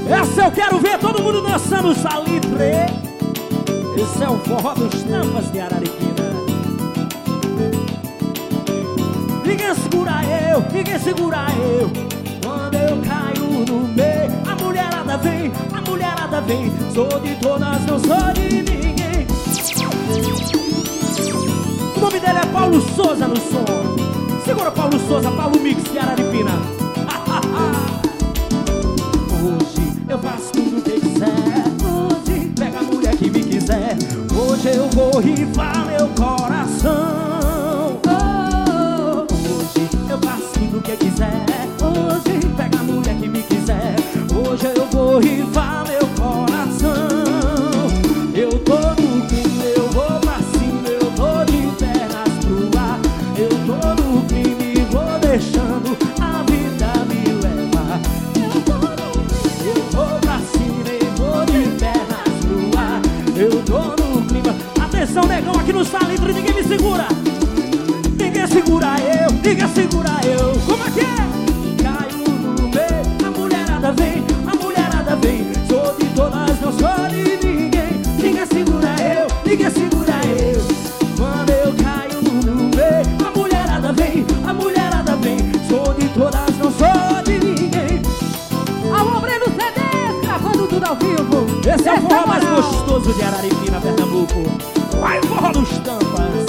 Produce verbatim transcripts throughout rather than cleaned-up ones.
Essa eu quero ver todo mundo dançando salitre. Esse é o forró dos Tampas de Araripina. Ninguém segura eu, ninguém segura eu. Quando eu caio no meio, a mulherada vem, a mulherada vem. Sou de todas, não sou de ninguém. O nome dele é Paulo Souza no som. Segura Paulo Souza, Paulo Mix de Araripina. Hoje eu faço tudo o que quiser. Hoje pega a mulher que me quiser. Hoje eu vou rifar meu coração. Oh, hoje eu faço tudo o que quiser. Hoje pega a mulher que me quiser. Hoje eu vou rifar meu coração. Eu tô no crime, eu vou pra cima. Eu tô de pernas pro ar. Eu tô no crime e vou deixando a vida me levar. Eu tô no crime, eu vou pra cima e vou de pernas pro ar. Eu tô no clima. Atenção, negão, aqui no salitre ninguém me segura. Ninguém segura eu, ninguém segura eu. Como é que é? Caio no meio, a mulherada vem, a mulherada vem. Sou de todas, não sou de ninguém. Ninguém segura eu, ninguém segura eu. Quando eu caio no meio, a mulherada vem, a mulherada vem. Sou de todas, não sou de ninguém. Alô, Breno C Ds, gravando tudo ao vivo. Esse é o forró mais gostoso de Araripina, Pernambuco. Vai, forró dos Tampas.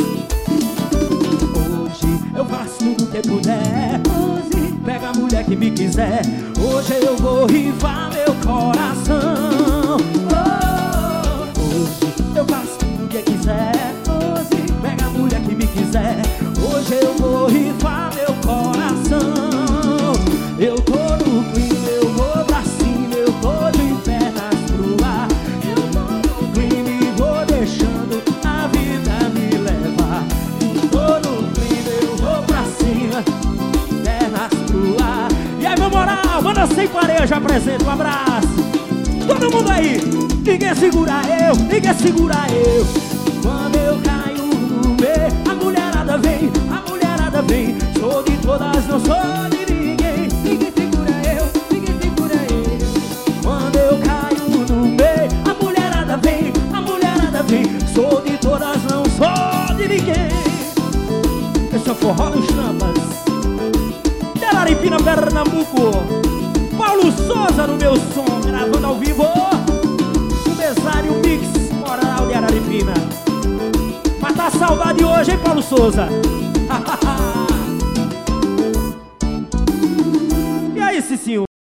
Hoje eu faço tudo que puder. Hoje pega a mulher que me quiser. Hoje eu vou rifar meu coração. Oh, hoje eu faço tudo que quiser. Hoje pega a mulher que me quiser. Hoje eu vou rifar meu coração. Eu tô no clima, eu vou pra cima. Eu tô de pernas pro ar. Eu tô no clima e vou deixando a vida me levar. Eu tô no clima, eu vou pra cima, pernas pro ar. E aí, meu moral, manda sem pareja, apresenta um abraço. Todo mundo aí, ninguém segura eu, ninguém segura eu. Quando eu caio no meio, a mulherada vem, a mulherada vem. Sou de todas, não sou de ninguém. Ninguém segura eu, ninguém segura eu. Quando eu caio no meio, a mulherada vem, a mulherada vem. Sou de todas, não sou de ninguém. Esse é o forró dos Tampas de Araripina, Pernambuco. Paulo Souza no meu som, gravando ao vivo. O mesário Mix, Moral de Araripina. Matar a saudade hoje, hein, Paulo Souza? E aí, Cicinho?